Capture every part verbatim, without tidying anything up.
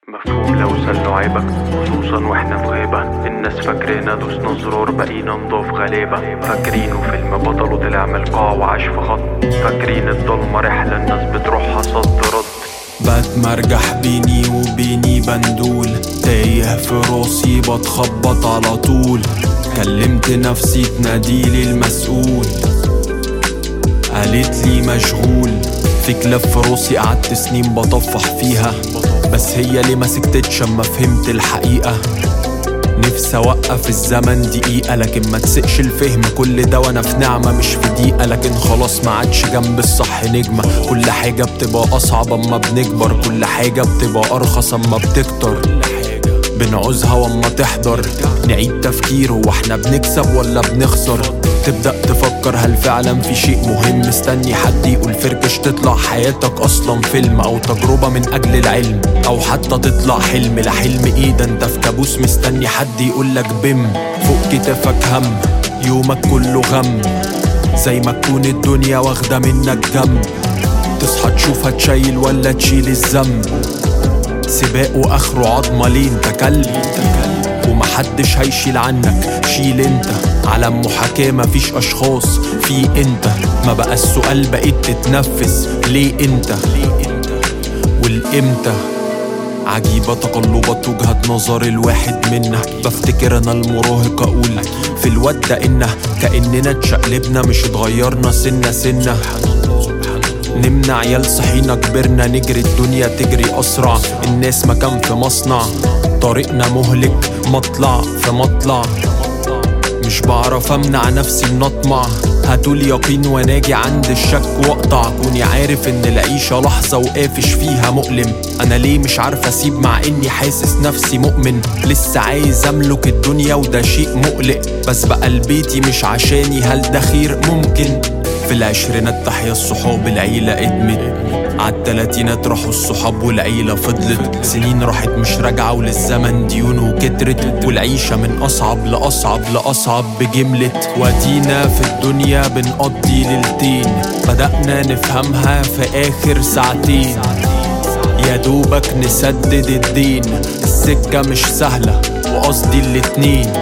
مفهوم لو سلوا عيبك، خصوصا واحنا في غيبة. الناس فاكرينا دوسنا زرار بقينا نضاف غلابة. فاكرينه فيلم بطله طلع من القاع وعاش في خط. فاكرين الضلمة رحلة الناس بتروحها صد رد. بتمرجح بيني وبيني بندول، تايه في راسي بتخبط على طول. كلمت نفسي تناديلي المسؤول، قالت لي مشغول. في كلاب في راسي قعدت سنين بطفح فيها، بس هي ليه ما سكتتش اما فهمت الحقيقة. نفسي اوقف الزمن دقيقة، لكن ما تسقش الفهم كل ده وانا في نعمة مش في ضيقة. لكن خلاص ما عادش جنب الصح نجمة. كل حاجة بتبقى اصعب اما بنكبر، كل حاجة بتبقى ارخص اما بتكتر. بنعوزها واما تحضر نعيد تفكير، هو احنا بنكسب ولا بنخسر؟ تبدأ تفكر هل فعلا في شيء مهم مستني حد يقول فركش. تطلع حياتك اصلا فيلم او تجربة من اجل العلم، او حتى تطلع حلم. لا حلم ايه ده، انت في كابوس مستني حد يقولك بم. فوق كتافك هم، يومك كله غم، زي ما تكون الدنيا واخدة منك جنب. تصحى تشوف هتشيل ولا تشيل الذنب. سباق واخره عظمة ليه انت كلب، ومحدش هيشيل عنك شيل انت. علم محاكاة مفيش اشخاص في انت. ما بقى السؤال بقيت تتنفس ليه انت والامتى. عجيبة تقلبات وجهة نظر الواحد منا. بفتكر انا المراهق اقول في الواد ده انه كأننا اتشقلبنا مش اتغيرنا سنة سنة. نمنا عيال صحينا كبرنا نجري الدنيا تجري اسرع. الناس مكان في مصنع، طريقنا مهلك مطلع في مطلع. مش بعرف امنع نفسي من اطمع. هاتولي يقين وناجي عند الشك واقطع. كوني عارف ان العيشة لحظة وقافش فيها مؤلم. انا ليه مش عارف اسيب مع اني حاسس نفسي مؤمن. لسه عايز املك الدنيا وده شيء مقلق. بس بقى البيتي مش عشاني، هل ده خير ممكن؟ في العشرينات تحيا الصحاب العيلة ادمت. عالتلاتينات راحوا الصحاب والعيلة فضلت. سنين راحت مش راجعة وللزمن ديونه كترت. والعيشة من أصعب لأصعب لأصعب بجملت. ودينا في الدنيا بنقضي ليلتين، بدأنا نفهمها في آخر ساعتين. يا دوبك نسدد الدين، السكة مش سهلة وقصدي الاتنين.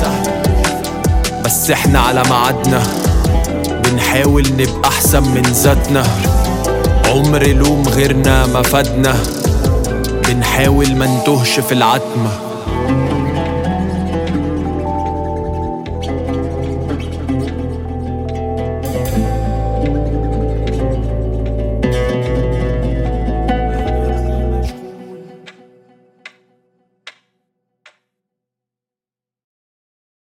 بس احنا على ميعادنا بنحاول نبقى احسن من ذاتنا. عمر لوم غيرنا ما فادنا، بنحاول ما نتوهش في العتمة.